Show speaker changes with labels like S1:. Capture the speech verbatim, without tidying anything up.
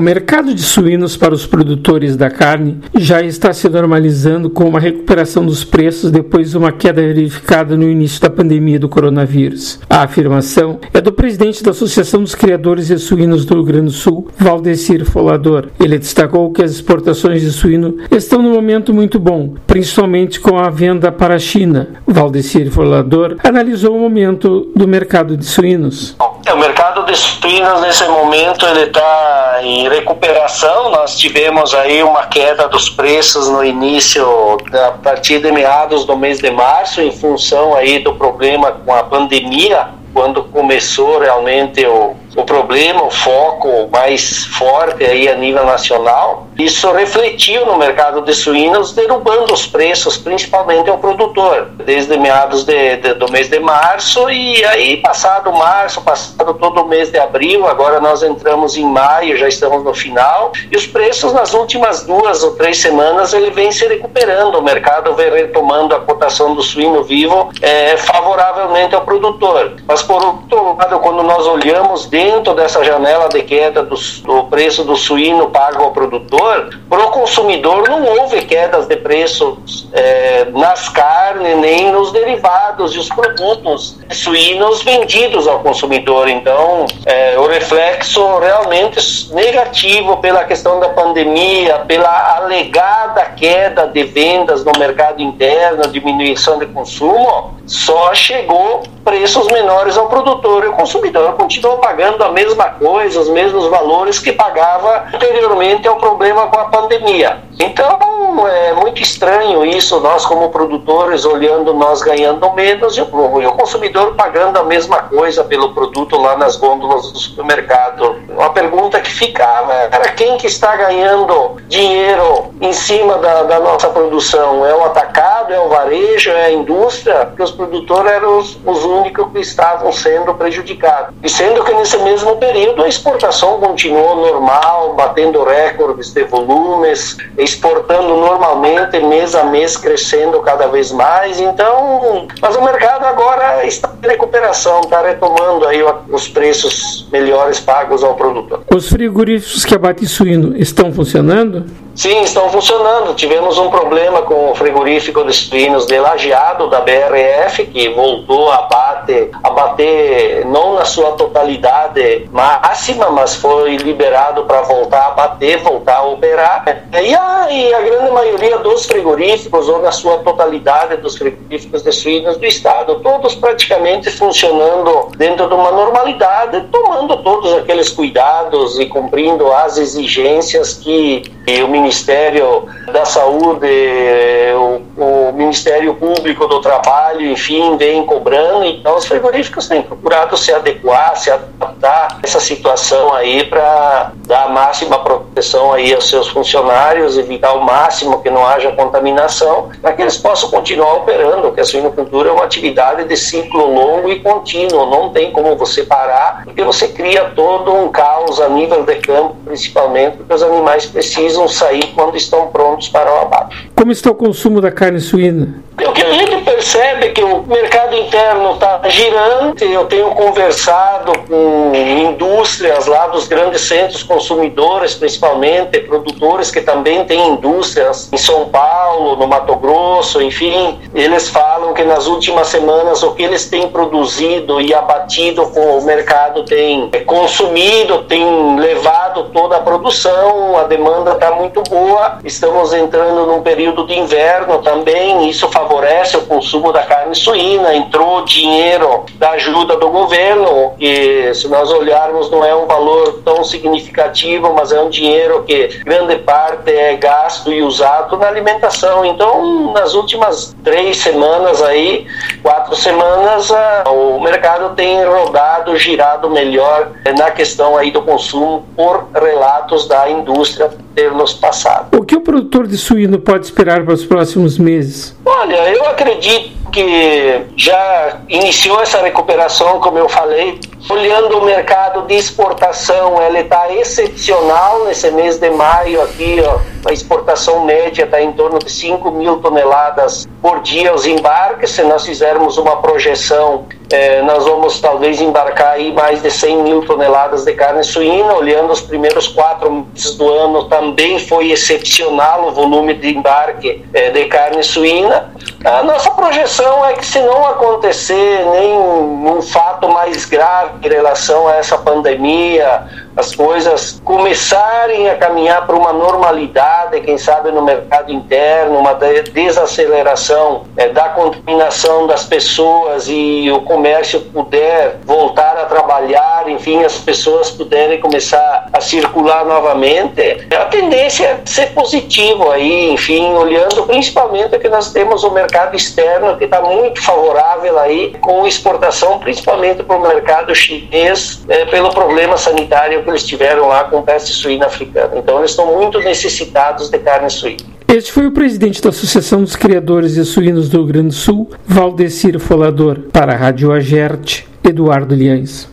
S1: mercado de suínos para os produtores da carne já está se normalizando com uma recuperação dos preços depois de uma queda verificada no início da pandemia do coronavírus. A afirmação é do presidente da Associação dos Criadores de Suínos do Rio Grande do Sul, Valdecir Folador. Ele destacou que as exportações de suíno estão num momento muito bom, principalmente com a venda para a China. Valdecir Folador analisou o momento do mercado de suínos.
S2: O mercado de suínos nesse momento ele está em recuperação. Nós tivemos aí uma queda dos preços no início, a partir de meados do mês de março, em função aí do problema com a pandemia, quando começou realmente o, o problema, o foco mais forte aí a nível nacional. Isso refletiu no mercado de suínos, derrubando os preços, principalmente ao produtor, desde meados de, de, do mês de março, e aí passado março, passado todo o mês de abril, agora nós entramos em maio, já estamos no final, e os preços nas últimas duas ou três semanas ele vem se recuperando, o mercado vem retomando a cotação do suíno vivo é, favoravelmente ao produtor. Mas por outro lado, quando nós olhamos dentro dessa janela de queda do, do preço do suíno pago ao produtor, para o consumidor não houve quedas de preços é, nas carnes nem nos derivados e os produtos suínos vendidos ao consumidor. Então, é, o reflexo realmente negativo pela questão da pandemia, pela alegada queda de vendas no mercado interno, diminuição de consumo, só chegou preços menores ao produtor, e o consumidor continuou pagando a mesma coisa, os mesmos valores que pagava anteriormente ao problema com a pandemia. Então é muito estranho isso, nós como produtores olhando nós ganhando menos e o, e o consumidor pagando a mesma coisa pelo produto lá nas gôndolas do supermercado. Uma pergunta que ficava era quem que está ganhando dinheiro em cima da, da nossa produção? É o atacado, é o varejo, é a indústria? Porque os produtores eram os, os únicos que estavam sendo prejudicados. E sendo que nesse mesmo período a exportação continuou normal, batendo recordes de volumes, exportando normalmente, mês a mês, crescendo cada vez mais. Então, mas o mercado agora está em recuperação, está retomando aí os preços melhores pagos ao produtor.
S1: Os frigoríficos que abatem suíno estão funcionando?
S2: Sim, estão funcionando. Tivemos um problema com o frigorífico de suínos de Lajeado, da B R F, que voltou a bater, a bater não na sua totalidade máxima, mas foi liberado para voltar a bater, voltar a operar. E a, e a grande maioria dos frigoríficos, ou na sua totalidade dos frigoríficos de suínos do estado, todos praticamente funcionando dentro de uma normalidade, tomando todos aqueles cuidados e cumprindo as exigências que o Ministério da Saúde, o, o Ministério Público do Trabalho, enfim, vem cobrando. Então os frigoríficos têm procurado se adequar, se adaptar a essa situação aí para dar a máxima proteção aí aos seus funcionários, evitar ao máximo que não haja contaminação, para que eles possam continuar operando, porque a suinocultura é uma atividade de ciclo longo e contínuo, não tem como você parar, porque você cria todo um caos a nível de campo, principalmente porque os animais precisam sair quando estão prontos para o abate.
S1: Como está o consumo da carne suína?
S2: O que a gente percebe é que o mercado interno está girando. Eu tenho conversado com indústrias lá dos grandes centros consumidores, principalmente produtores que também têm indústrias em São Paulo, no Mato Grosso, enfim. Eles falam que nas últimas semanas o que eles têm produzido e abatido com o mercado tem consumido, tem levado toda a produção, a demanda está muito boa. Estamos entrando num período de inverno também, isso favorece o consumo da carne suína. Entrou dinheiro da ajuda do governo, que se nós olharmos não é um valor tão significativo, mas é um dinheiro que grande parte é gasto e usado na alimentação. Então, nas últimas três semanas aí, quatro semanas, a, o mercado tem rodado, girado melhor na questão aí do consumo por relatos da indústria ter nos passado.
S1: O que o produtor de suíno pode esperar para os próximos meses?
S2: Olha, eu acredito que já iniciou essa recuperação, como eu falei. Olhando o mercado de exportação, ele está excepcional nesse mês de maio aqui, ó. a exportação média está em torno de cinco mil toneladas por dia os embarques. Se nós fizermos uma projeção, eh, nós vamos talvez embarcar aí mais de cem mil toneladas de carne suína. Olhando os primeiros quatro meses do ano, também foi excepcional o volume de embarque eh, de carne suína. A nossa projeção é que, se não acontecer nenhum fato mais grave em relação a essa pandemia, as coisas começarem a caminhar para uma normalidade, quem sabe no mercado interno, uma desaceleração é, da contaminação das pessoas e o comércio puder voltar a trabalhar, enfim, as pessoas puderem começar a circular novamente, a tendência é ser positivo aí, enfim, olhando principalmente que nós temos o mercado externo que está muito favorável aí, com exportação principalmente para o mercado chinês, é, pelo problema sanitário que eles tiveram lá com peste suína africana. Então eles estão muito necessitados de carne suína.
S1: Este foi o presidente da Associação dos Criadores de Suínos do Rio Grande do Sul, Valdecir Folador. Para a Rádio Agerte, Eduardo Liães.